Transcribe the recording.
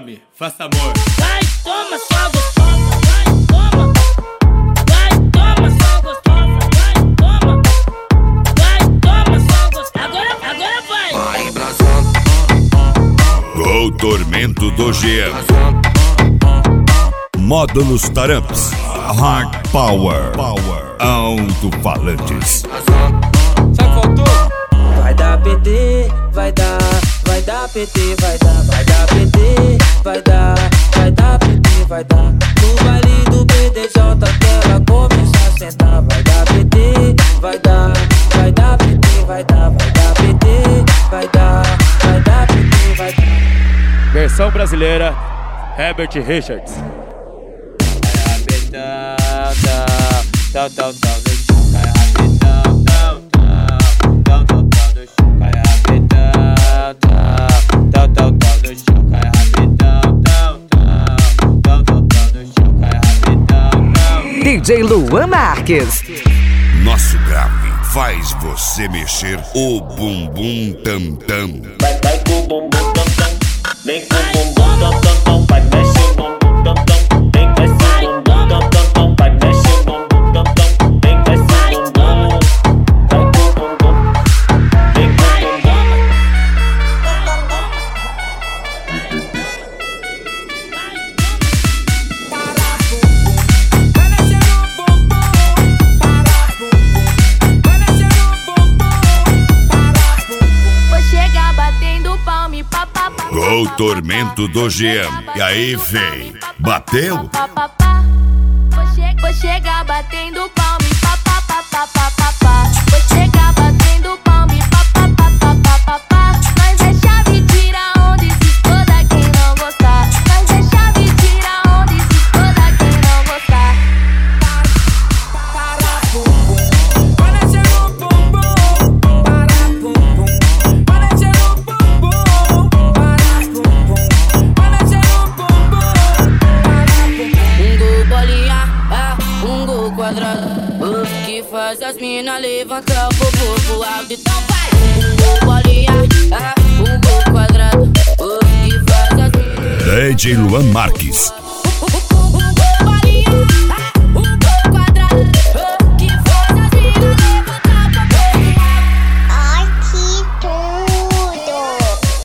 ame, faça amor. Vai, toma, só gostosa, vai, toma. Vai, toma, só gostosa, vai, toma. Vai, toma, só gostosa. Agora vai. Vai embrasando. O tormento do GM. Módulos Taramps. Hard Power. Alto-falantes. Sabe faltou? Vai dar PT, vai dar PT, vai dar PT, vai dar PT, vai dar. No baile do BDJ que ela começa a sentar. Vai dar PT, vai dar PT, vai dar PT, vai dar PT, vai dar. Versão brasileira, Herbert Richards. DJ Luan Marques. Nosso grave faz você mexer o bumbum tam-tam. Vai com o bumbum tam-tam. Vem com o bumbum tam-tam. Vai mexer o bumbum tam-tam. Vem com esse bumbum tam-tam. Vai mexer o bumbum tam-tam. Vem com esse bumbum. Vai com o bumbum. Vem com o bumbum. Vou chegar batendo palma e papapá. O tormento do GM. E aí, véi? Bateu? Vou chegar batendo palma e papapá. Vou chegar batendo palma e papapá. Nós é chave, tira onda e se exploda quem não gostar. Nós é chave, tira onda e se exploda quem não gostar. Que faz as mina levantar o popo pro alto. Então vai, bolinha, gol quadrado. Que faz as mina DJ Luan Marques. bolinha, gol quadrado.